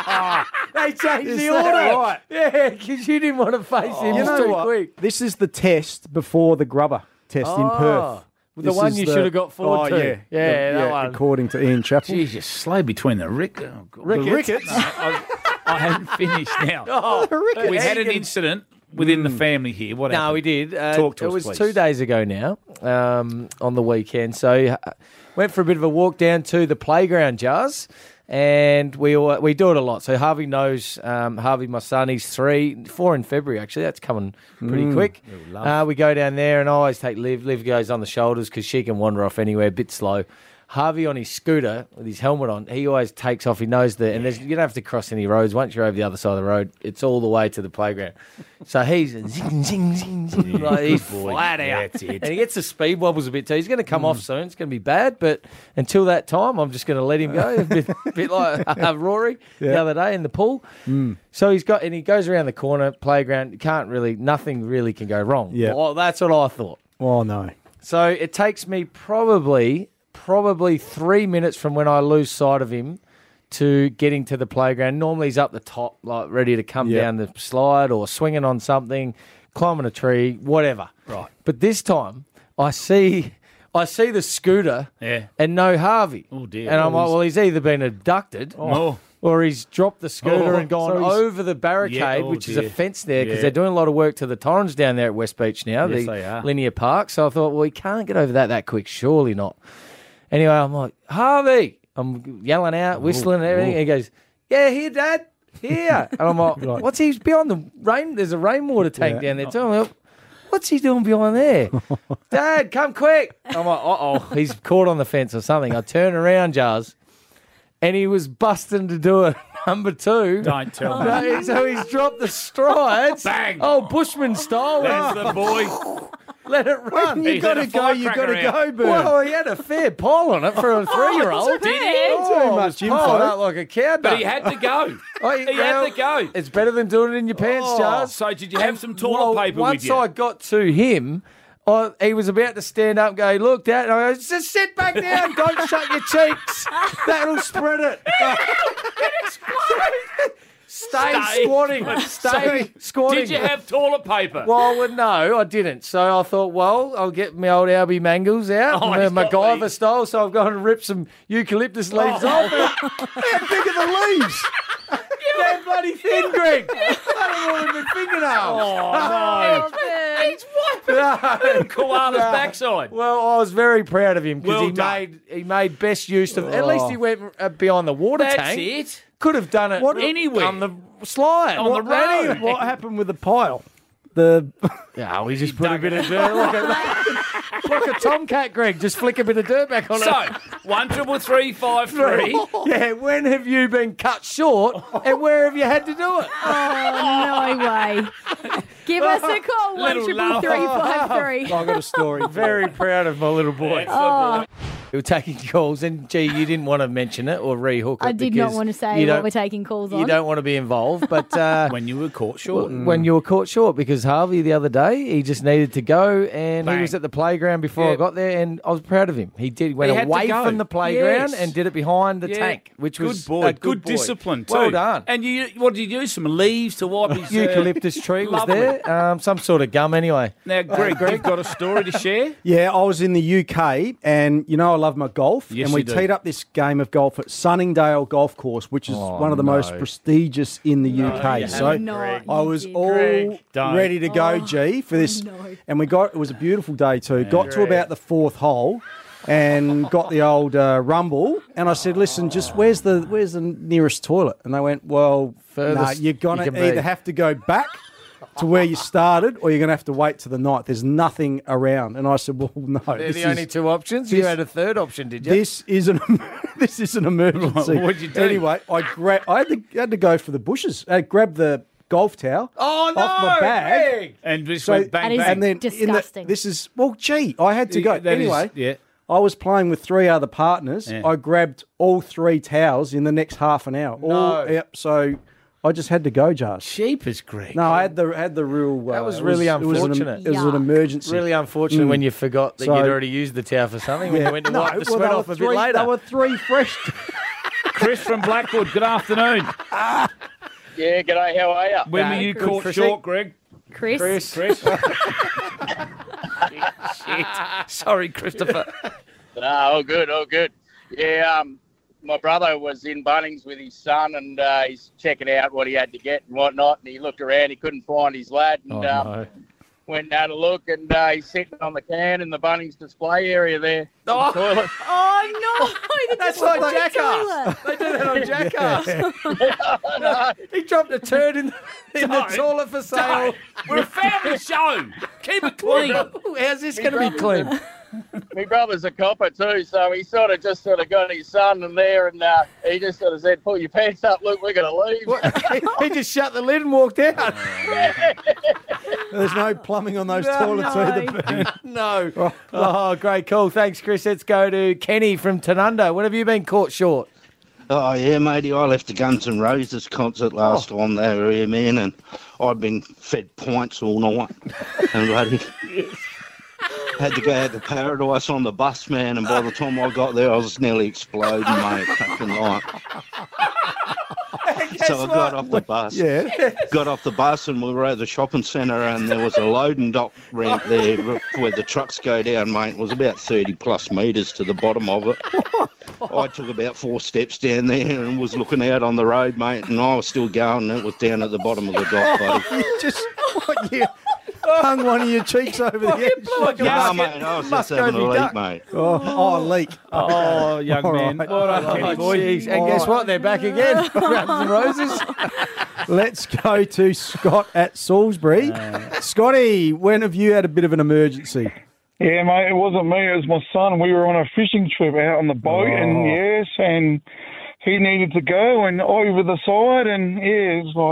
They changed Is the that order. right? Yeah, because you didn't want to face him You know too what? quick. This is the test before the grubber test in Oh, Perth. the This one is you the- should have got forward oh, to. Yeah, Yeah, The- that one. according to Ian Chappell. Jeez, you're slow between the rick. Oh, God. Rickets. The rickets. No, I, I haven't finished now. Oh, the we had an Hagen- incident within the family here. What No, happened? we did. Uh, Talk to it us, was please. two days ago now, um, on the weekend. So uh, went for a bit of a walk down to the playground, Jars, and we all, we do it a lot. So Harvey knows, um, Harvey, my son, he's three, four in February actually. That's coming pretty Mm. quick. Yeah, we love Uh, we go down there, and I always take Liv. Liv goes on the shoulders because she can wander off anywhere, a bit slow. Harvey on his scooter with his helmet on, he always takes off. He knows that, and there's, you don't have to cross any roads. Once you're over the other side of the road, it's all the way to the playground. So he's zing, zing, zing, zing, like he's boy. flat out. That's it. And he gets the speed wobbles a bit too. He's going to come off soon. It's going to be bad, but until that time, I'm just going to let him go. A bit, bit like uh, Rory the Yeah. other day in the pool. So he's got, and he goes around the corner, playground. You can't really, nothing really can go wrong. Yeah. Well, that's what I thought. Oh, no. So it takes me probably probably three minutes from when I lose sight of him to getting to the playground. Normally he's up the top, like ready to come Yeah. down the slide or swinging on something, climbing a tree, whatever. Right. But this time I see I see the scooter Yeah. and no Harvey. Oh, dear. And I'm Oh, like, he's- well, he's either been abducted Oh. or he's dropped the scooter Oh, and gone so he's- over the barricade, Yeah, oh which is a dear. fence there, because Yeah. they're doing a lot of work to the Torrens down there at West Beach now, Yes, the they are. linear park. So I thought, well, he can't get over that that quick, surely not. Anyway, I'm like, Harvey! I'm yelling out, whistling and everything. ooh. He goes, yeah, here, Dad, here. And I'm like, Right. what's he behind the rain? There's a rainwater tank Yeah. down there too. I'm like, what's he doing behind there? Dad, come quick. I'm like, uh-oh, he's caught on the fence or something. I turn around, Jars, and he was busting to do it. Number two. Don't tell me. No, so he's dropped the strides. Bang. Oh, Bushman style. That's the boy. Let it run. You He's got to had a go, you got to firecracker go, Bert. Well, he had a fair pile on it for a three-year-old. Did he? Oh, Too much it was piled info. up like a cow But duck. he had to go. Oh, he had to go. It's better than doing it in your pants, Oh, Charles. so did you have And, some toilet well, paper once with you? I got to him, I, he was about to stand up and go, look, Dad. And I go, just sit back down. Don't shut your cheeks. That'll spread it. Stay, Stay. squatting. Stay squatting. Did you have toilet paper? Well, well, no, I didn't. So I thought, well, I'll get my old Albie mangles out, Oh, and, he's uh, got MacGyver leaves. style. So I've gone and ripped some eucalyptus leaves Oh. off. How big are the leaves? They're bloody thin, Greg. I don't want my fingernails. Oh, no. He's wiping koala's backside. Well, I was very proud of him because Well he done. made he made best use of. At least he went uh, behind the water That's tank. it. Could have done it What- anywhere. on the slide On the What- road. anyway. What happened with the pile? The Yeah, we just put a bit of dirt like a, like a tomcat, Greg. Just flick a bit of dirt back on So, it. one triple three five three. Yeah, when have you been cut short and where have you had to do it? Oh, no way. Give us a call, one Little triple laugh. three five three. I got a story. Very proud of my little boy. Oh, We were taking calls, and gee, you didn't want to mention it or rehook it. I did not because want to you say don't- what we're taking calls on. You don't want to be involved, but uh, When you were caught short. when you were caught short, because Harvey the other day, he just needed to go, and Bang. he was at the playground before I Yeah. got there, and I was proud of him. He did he went He had to away go. from the playground Yes. and did it behind the Yeah. tank, which good was boy, a good, good, boy. discipline too. Well done. And you, what did you use? Some leaves to wipe his uh, Eucalyptus tree was lovely. there, um, some sort of gum anyway. Now, Greg, you've got a story to share. Yeah, I was in the U K, and you know I love my golf, Yes, and we you do. teed up this game of golf at Sunningdale Golf Course, which is Oh, one of the no. most prestigious in the U K. you So No, I you was did. all Greg, don't. ready to go, G, for this, no. and we got it was a beautiful day too. Got to about the fourth hole. And got the old uh, rumble, and I said, "Listen, just where's the where's the nearest toilet?" And they went, "Well, Furthest nah, you're gonna you can either be." have to go back to where you started, or you're gonna have to wait to the night. There's nothing around." And I said, "Well, no, They're this the is, only two options. You this- had a third option, did you? this is an this is an emergency." What'd you do? Anyway, I gra- I had to had to go for the bushes. I grabbed the golf towel oh no, off my bag. Greg! And just So- went bang, That is bang. And then in the, disgusting. this is well, gee, I had to go That is- anyway. yeah. I was playing with three other partners. Yeah. I grabbed all three towels in the next half an hour. All, No. yep. So I just had to go, Jars. Sheepers, Greg. No, I had the had the real. Uh, That was it really it was an- unfortunate. It was an, Yuck. emergency. Really unfortunate when you forgot that So- you'd already used the towel for something when you went to No, wipe the well, sweat they off were a three, bit later. They were three fresh. Chris from Blackwood, good afternoon. Yeah, g'day, how are you? When Yeah, were you good, caught Chrissy. short, Greg? Chris. Chris. Chris? Shit. Sorry, Christopher. No, all good, all good. Yeah, um, my brother was in Bunnings with his son, and uh, he's checking out what he had to get and whatnot, and he looked around, he couldn't find his lad, and Oh, um, no. went down to look, and uh, he's sitting on the can in the Bunnings display area there. Oh. The toilet. Oh, no. That's Just like the Jackass. toilet. They do that on Jackass. No, He dropped a turd in, in the Don't. toilet for sale. We're a family show. Keep it clean. How's this going to be clean? my brother's a copper too, so he sort of just sort of got his son in there, and uh, he just sort of said, "Pull your pants up, Luke, we're going to leave." What? He just shut the lid and walked out. There's no plumbing on those No, toilets no. either. Ben. No. Oh, great call. Thanks, Chris. Let's go to Kenny from Tanunda. When have you been caught short? Oh, yeah, matey. I left the Guns N' Roses concert last Oh. time they were here, man, and I'd been fed pints all night. And bloody had to go out to Paradise on the bus, man, and by the time I got there, I was nearly exploding, mate. Fucking like. So I got off the bus. Yeah. Got off the bus, and we were at the shopping centre, and there was a loading dock ramp there where the trucks go down, mate. It was about thirty plus metres to the bottom of it. I took about four steps down there and was looking out on the road, mate, and I was still going, and it was down at the bottom of the dock, buddy. You just what, you hung one of your cheeks over the edge. Like a No, musket- mate, I was just Muscovy having a leak, duck. mate. Oh, oh, a leak. Oh, young All man. right. Well done, Oh, Kenny boy. jeez. And guess what? They're back again. Guns N' Roses. Let's go to Scott at Salisbury. Scotty, when have you had a bit of an emergency? Yeah, mate, it wasn't me. It was my son. We were on a fishing trip out on the boat, Oh. and yes, and he needed to go, and over the side, and yeah, it's like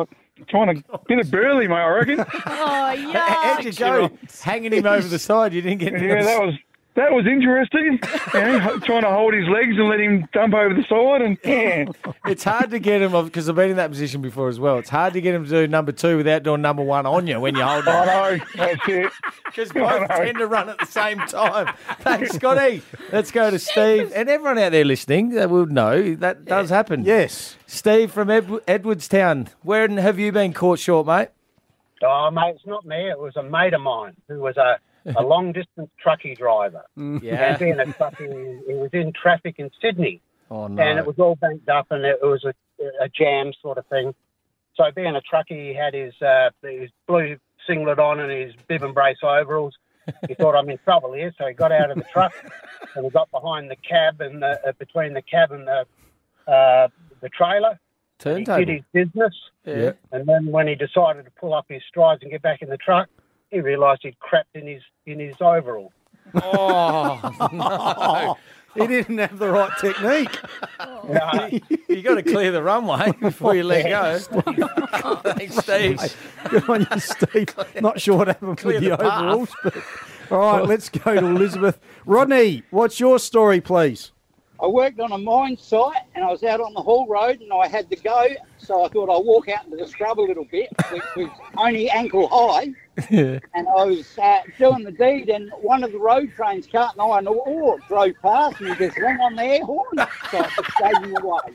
trying to get a burley, mate, I reckon. Oh, yeah. How'd you go? Hanging him over the side. You didn't get. Yeah, that was that was interesting. You know, trying to hold his legs and let him dump over the side, and yeah. It's hard to get him, because I've been in that position before as well. It's hard to get him to do number two without doing number one on you when you hold him. I know, that's it. Because both tend to run at the same time. Thanks, Scotty. Let's go to Steve. And everyone out there listening that will know that does happen. Yes. Steve from Ed- Edwardstown. Where have you been caught short, mate? Oh, mate, it's not me. It was a mate of mine who was a, a long-distance truckie driver. Yeah. And being a truckie, he was in traffic in Sydney. Oh, no. And it was all banked up, and it was a, a jam sort of thing. So being a truckie, he had his, uh, his blue singlet on and his bib and brace overalls. He thought, I'm in trouble here, so he got out of the truck and he got behind the cab and the, uh, between the cab and the uh, the trailer. Turntable. He did his business. Yeah. And then when he decided to pull up his strides and get back in the truck, he realised he'd crapped in his in his overall. Oh, no. He didn't have the right technique. No. You got to clear the runway before you let go. Thanks, Steve. Good on you, Steve. Not sure what happened Clear with the, the path. overalls. But... All right, let's go to Elizabeth. Rodney, what's your story, please? I worked on a mine site and I was out on the haul road and I had to go, so I thought I'll walk out into the scrub a little bit, which was only ankle high. Yeah. And I was uh, doing the deed, and one of the road trains, Carlton Iron Ore, drove past and he just rang on the air horn, so I just gave him away.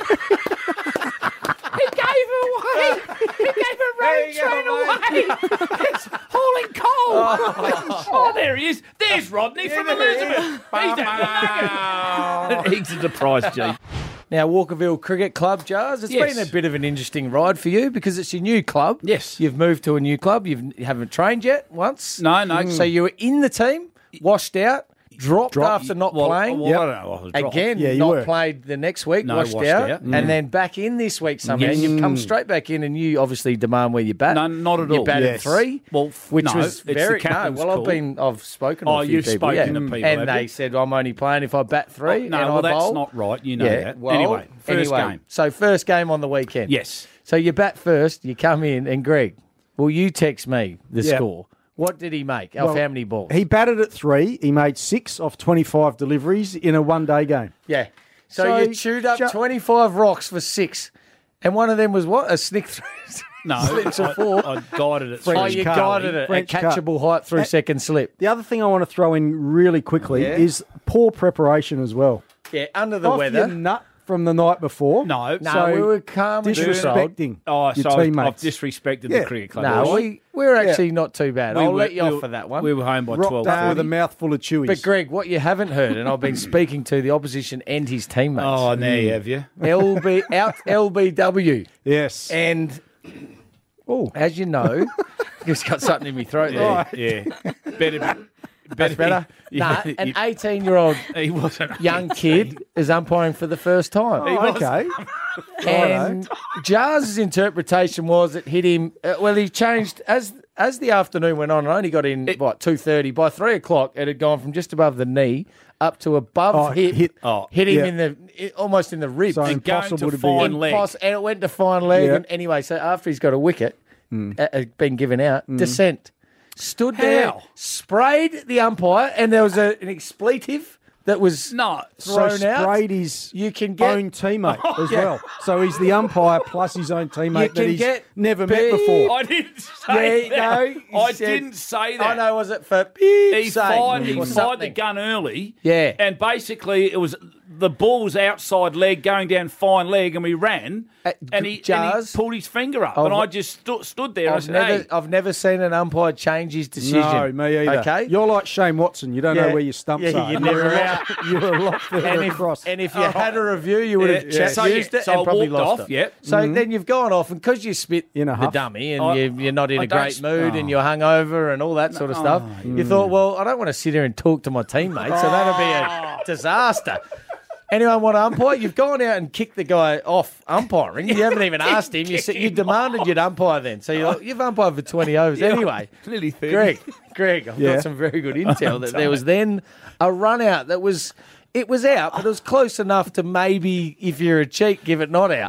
He gave her away. He gave a road train away. It's hauling coal. Oh. Oh, there he is. There's Rodney from Elizabeth. He's a He's a surprise, G. Now, Walkerville Cricket Club, Jars, it's Yes. been a bit of an interesting ride for you because it's your new club. Yes. You've moved to a new club. You've, you haven't trained yet once. No, no. So you were in the team, washed out, dropped Dropped. after not Well, playing. well, I don't know. I was dropped. Again, Yeah, you not were. played the next week, No, washed, washed out, out. and Mm. then back in this week somehow. Yes. And you've come Mm. straight back in, and you obviously demand where you bat. No, not at You all. batted Yes. three, Well, f- which no, was it's the very no. captain's Well, call. I've been, I've spoken to Oh, a few you've people, spoken yeah. to people, and have they you? said I'm only playing if I bat three. Oh, no, and well, I that's bowl. not right. You know yeah, that. Well, Anyway, first anyway, game. So first game on the weekend. Yes. So you bat first. You come in, and Greg, will you text me the Yeah. score? What did he make? Of Well, how many balls? He batted at three. He made six off twenty-five deliveries in a one-day game. Yeah. So, So you chewed up ju- twenty-five rocks for six, and one of them was what? A snick through. No, slips of I, four. I guided it. Oh, through. you Carly, guided it French at cut. catchable height through Uh, second slip. The other thing I want to throw in really quickly Yeah. is poor preparation as well. Yeah, under the Off weather. your nut from the night before. No, No, So we were calm and controlled. disrespecting Oh, your so I've, I've teammates. disrespected Yeah. the cricket club. No, boys. we, we're actually not too bad. We I'll were- let you we off were- for that one. We were home by Rocked twelve. up with a mouthful of chewies. But Greg, what you haven't heard, and I've been speaking to the opposition and his teammates. Oh, now you have you. L B out L B W, yes. and Oh, as you know, he's got something in my throat there. Yeah, yeah. Better, be, That's better. Yeah, Nah, an you- eighteen-year-old he wasn't young kid is umpiring for the first time. oh okay. And Jars's interpretation was it hit him. Uh, well, he changed as as the afternoon went on. And only got in what two thirty. By three o'clock, it had gone from just above the knee up to above Oh, hip. hit- oh, hit him yeah. in the it, almost in the ribs. So And going impossible to to, be fine in. leg. Impos- and it went to fine leg. Yeah. And anyway, so after he's got a wicket, Hmm. uh, uh, been given out, descent. Stood there, How? sprayed the umpire, and there was a, an expletive that was No, So thrown out. sprayed his You can get own teammate as Yeah. well. So he's the umpire plus his own teammate You that can he's get never big- met before. I didn't say Yeah, that. no, he I said- didn't say that. I know, was it for beep He sake fired, he or fired the something? gun early. Yeah. And basically, it was the ball was outside leg going down fine leg, and we ran, Uh, and, he, and Jars? he pulled his finger up, Oh, and I what- just stu- stood there. I I've said, never, hey, I've never seen an umpire change his decision. No, me either. Okay, You're like Shane Watson. You don't Yeah. know where your stumps Yeah, are. you're never a lot- out. You're a lot further and if, across. and if you had a review, you would have Yeah, ch- so, used yeah, it so and I probably walked lost off, it. yep. So then you've gone off, and because you spit In a the huff. dummy and I- you, you're not in I a don't great s- mood oh. and you're hungover and all that sort of stuff, you thought, well, I don't want to sit here and talk to my teammates, so that'll be a disaster. Anyone want to umpire? You've gone out and kicked the guy off umpiring. You haven't even asked him. You said you demanded you'd umpire then. So you're like, you've umpired for twenty overs. Anyway, nearly thirty. Greg, Greg, I've Yeah. got some very good intel that there was then a run out that was, it was out, but it was close enough to maybe, if you're a cheat, give it not out.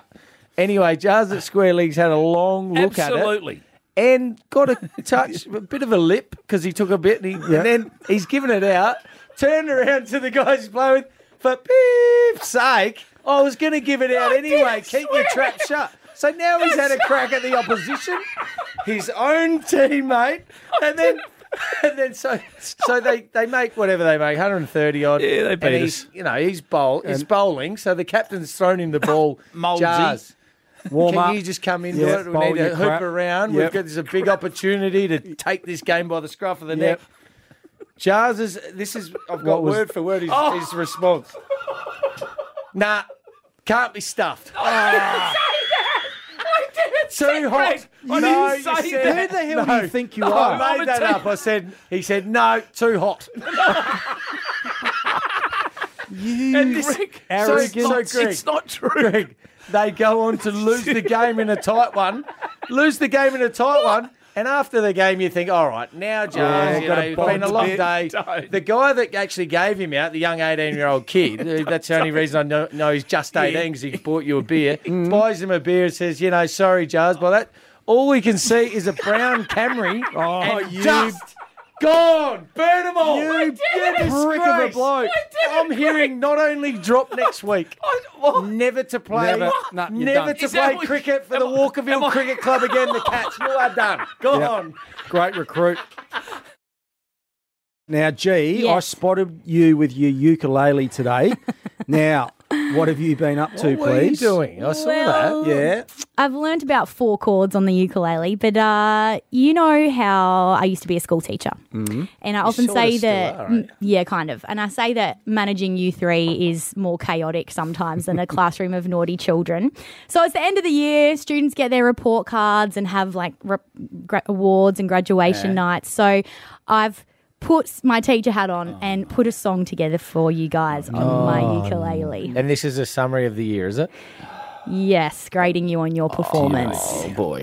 Anyway, Jars at Square Leagues had a long look Absolutely. at it. And got a touch, a bit of a lip, because he took a bit, and, he, and then he's given it out, turned around to the guys he's playing with, for beep's sake, I was going to give it out I anyway. did Keep swear. your trap shut. So now he's had a crack at the opposition, his own teammate, and then... And then so so they, they make whatever they make, one hundred thirty odd. Yeah, they beat and he's, us. You know, he's bowl, he's bowling, so the captain's thrown him the ball. Mouldsy. Jars. Warm Can up. you just come into Yeah, it? We bowl need to your hoop crap. around. Yep. We've got this a big opportunity to take this game by the scruff of the Yep. neck. Jars is this is I've got What was- word for word his, Oh. his response. Nah, can't be stuffed. I didn't Too hot. I No, didn't you say said- that. Who the hell do No. you think you I are? I'm made a that team. up. I said he said no, too hot. You And this, arrogant. So, so Greg, It's not true. Greg, they go on to lose the game in a tight one, lose the game in a tight one, and after the game you think, all right, now, Jars, Yeah, you gotta know, it's bond been a a long bit. day. Don't. The guy that actually gave him out, the young eighteen-year-old kid, uh, that's the only reason I know, know he's just eighteen because he bought you a beer, Mm. buys him a beer and says, you know, sorry, Jars, by that, all we can see is a brown Camry Oh, and you- dust. Gone! Burn them all! You You prick of a bloke. I'm hearing not only drop next week, I- what? never to play, Never. No, you're never done. to Is that play what- cricket for am the I- Walkerville am I- Cricket Club again. The Cats, you are done. Gone. Great recruit. Now, G, I Yes. spotted you with your ukulele today. Now, what have you been up to, What were you please? doing? I saw Well- that. Yeah. I've learned about four chords on the ukulele, but uh, you know how I used to be a school teacher. Mm-hmm. And I often sort of say still that, are, aren't mm, yeah, kind of. And I say that managing U three is more chaotic sometimes than a classroom of naughty children. So it's the end of the year, students get their report cards and have like re- gra- awards and graduation nights. So I've put my teacher hat on and put a song together for you guys on my ukulele. And this is a summary of the year, is it? Yes, grading you on your performance. Oh boy.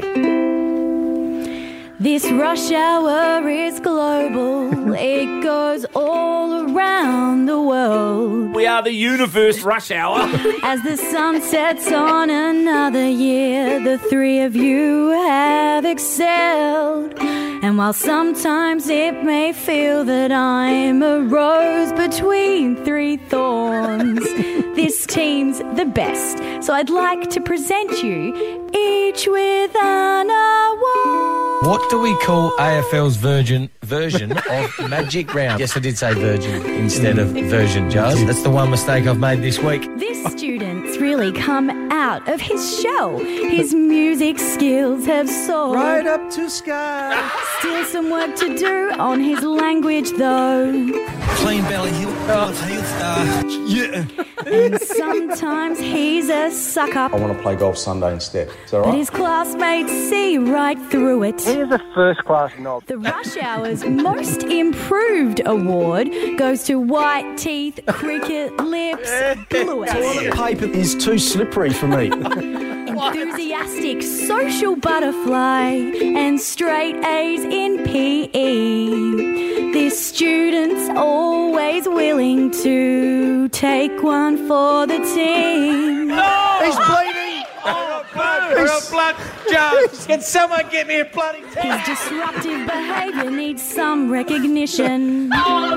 This rush hour is global. It goes all around the world. We are the universe rush hour. As the sun sets on another year, the three of you have excelled. And while sometimes it may feel that I'm a rose between three thorns, this team's the best. So I'd like to present you each with an award. What do we call A F L's virgin version of Magic Round? Yes, I did say virgin instead of version, Jars. That's the one mistake I've made this week. This student's really come out of his shell. His music skills have soared. Right up to sky. Still some work to do on his language, though. Clean belly heel, heel star. Yeah. And sometimes he's a suck up, I want to play golf Sunday instead. Is that all but right? his classmates see right through it. He's a first-class knob. The Rush Hour's Most Improved Award goes to White Teeth, Cricket Lips, Bluet. Toilet paper is too slippery for me. Enthusiastic social butterfly and straight A's in P E. This student's always willing to take one for the team. He's bleeding. Oh, blood. We're a blood jars. Can someone get me a bloody His towel? disruptive behaviour needs some recognition.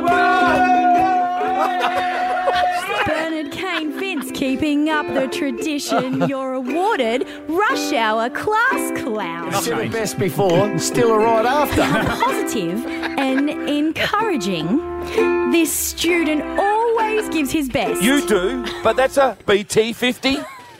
Bernard Kane Vince keeping up the tradition. You're awarded Rush Hour Class Clown. Still the best before, still a right after. Positive and encouraging. This student always gives his best. You do, but that's a B T fifty.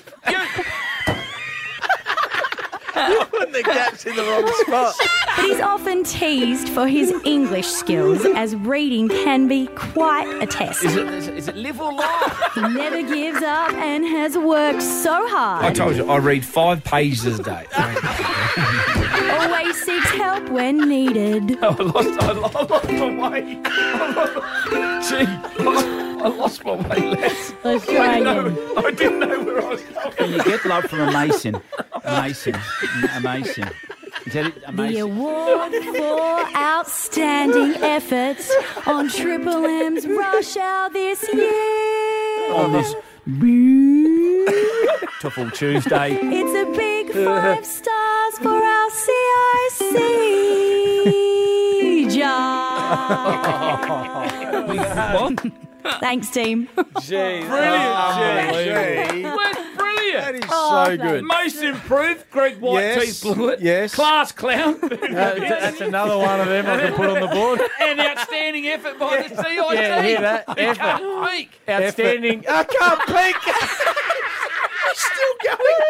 You're putting the gaps in the wrong spot. But he's often teased for his English skills, as reading can be quite a test. Is it, is it, is it live or laugh? He never gives up and has worked so hard. I told you, I read five pages a day. Always seeks help when needed. I lost, I lost, I lost my way. I lost, gee, I lost, I lost my way, Les. Let's try I, again. know, I didn't know where I was going. You get love from a Mason. A Mason. A Mason. Is that it? A The Mason. award for outstanding efforts on Triple M's Rush Hour this year. On this Tuffle Tuesday. It's a big five stars for our C I C jar. Thanks, team. Gee, Brilliant, Gee. That's brilliant. That is Oh, so good. Most improved, Greg White Yes, Teeth Blewett. yes. Class clown. Uh, that's another one of them I can put on the board. And outstanding effort by the C I T. Yeah, hear that? You Effort. can't peak. Outstanding. I can't peek. Still going.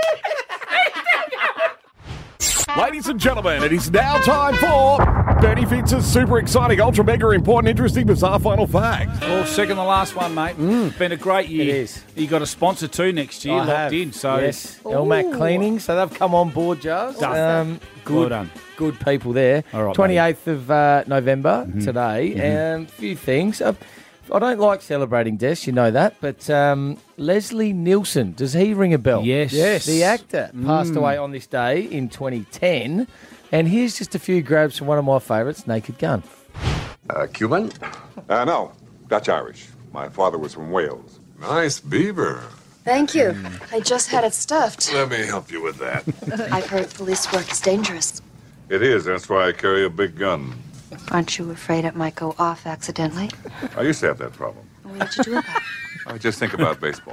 Ladies and gentlemen, it is now time for Bernie Fitz's super exciting, ultra mega important, interesting, bizarre final fact. Well, second to last one, mate. It's been a great year. It is. You got a sponsor too next year, I locked have. in. So yes, Elmac Cleaning. So they've come on board, Jars. Done. Um, good, Well done. good people there. All right, twenty-eighth of uh, November today. Mhm. Um, a few things. Uh, I don't like celebrating deaths, you know that, but um, Leslie Nielsen, does he ring a bell? Yes. Yes. The actor passed Mm. away on this day in twenty ten. And here's just a few grabs from one of my favourites, Naked Gun. Uh, Cuban? Uh, no, Dutch Irish. My father was from Wales. Nice beaver. Thank you. I just had it stuffed. Let me help you with that. I've heard police work is dangerous. It is, that's why I carry a big gun. Aren't you afraid it might go off accidentally? I used to have that problem. What did you do about it? I just think about baseball.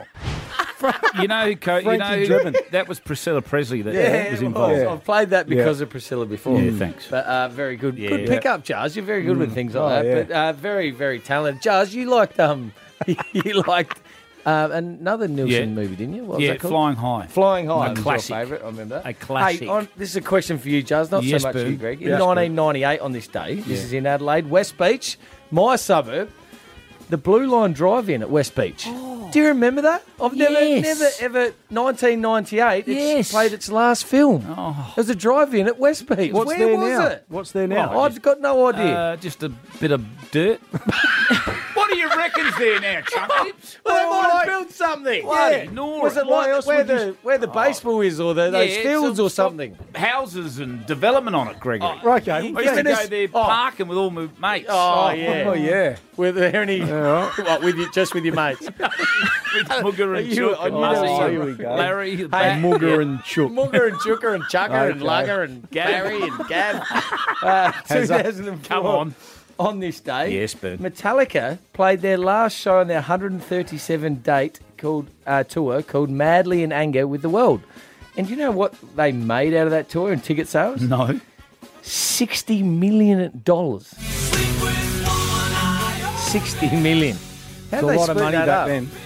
You know, Co- you Frankie know, Driven. that was Priscilla Presley that Yeah, was it involved. was. I've played that because Yeah. of Priscilla before. Yeah, thanks. But uh, very good. Yeah. Good pickup, Jars. You're very good with Mm. things Oh, like that. yeah. But uh, very, very talented. Jars, you liked um, you liked uh, another Nielsen Yeah. movie, didn't you? What was Yeah, that called? Flying High. Flying High. A was classic. Your favourite, I remember. A classic. Hey, on, this is a question for you, Jars. Not Yes, so much Boone. you, Greg. In Yes, Boone. nineteen ninety-eight, on this day, this Yeah. is in Adelaide, West Beach, my suburb. The Blue Line Drive-In at West Beach. Do you remember that? I've never, Yes. never, ever. nineteen ninety-eight. It's Yes. played its last film. Oh. It was a drive-in at West Beach. What's Where there was now? it? What's there now? Oh, I've got no idea. Uh, just a bit of dirt. What do you reckon's there now, Chunky? well, they might like- have built something. Bloody Yeah. Nora. Was it Why like else where would you- the where the baseball is, or the, those Yeah, fields, it's or got something? Houses and development on it, Gregory. Oh, okay. I used to Goodness. go there Oh. parking with all my mates. Oh, yeah. Oh, yeah. Were there any? What, with you, just with your mates? With Mugger and You- Chook I and knew Muzzy there was- and here we go. Larry. the Hey, Bat. Mugger and Chook. Mugger and Chooker and Chucker and Okay. Lugger and Gab. Barry and Gab. Uh, Has that- two thousand four. Come on. On this day, Yes, Ben. Metallica played their last show on their one hundred thirty-seven date called uh, tour called Madly in Anger with the World. And do you know what they made out of that tour in ticket sales? No. Sixty million dollars. Sixty million. How It's did a they lot of split money that back up? then.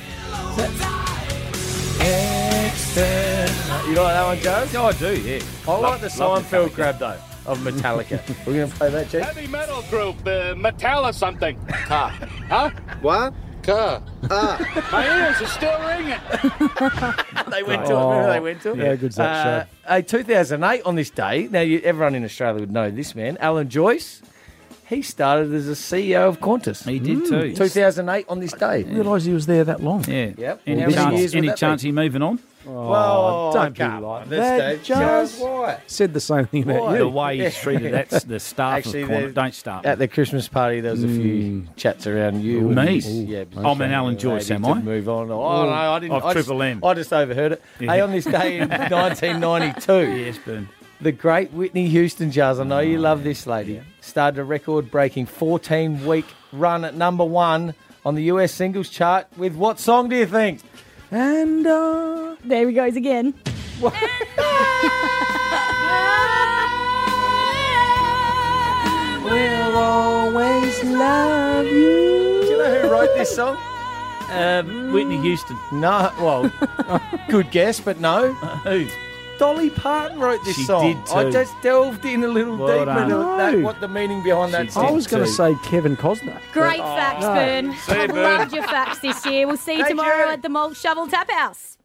You like that one, Joe? Oh, I do, yeah. I like the love Seinfeld Metallica. grab though of Metallica. We're going to play that, Chief. Heavy metal group, uh, Metallica something. Car. Huh? What? Car. Ah. My ears are still ringing. They went to it. Remember they went to it? Yeah, good's that uh, uh, two thousand eight on this day. Now, you, everyone in Australia would know this man, Alan Joyce. He started as a C E O of Qantas. He did too. two thousand eight on this day. I didn't realise he was there that long. Yeah. Yep. Any How many chance, years would any that chance be? he moving on? Oh, Well, don't be come like on, that, this stage. Jazz. Why? Said the same thing about Why? you. The way he's treated that's the staff Actually, of there- Qantas. Don't start. At the Christmas party, there was a few chats around you. Ooh, and- me? Yeah. I'm an Alan Joyce, Maybe am to I? Move on. Oh, no, I didn't. Of I just, Triple M. I just overheard it. Yeah. Hey, on this day in nineteen ninety-two. Yes, Ben. The great Whitney Houston, Jazz, I know you love this lady, started a record-breaking fourteen-week run at number one on the U S singles chart with what song do you think? And, uh... There he goes again. We'll always love you. Do you know who wrote this song? Um, Whitney Houston. No, well, good guess, but no. Who? Dolly Parton wrote this She song. did I too. just delved in a little Well deeper done. to that, No. what the meaning behind that She song. I was going to too. say Kevin Costner. Great facts, no. Burn. See you, I've Burn. loved your facts this year. We'll see you Thank tomorrow you. at the Malt Shovel Tap House.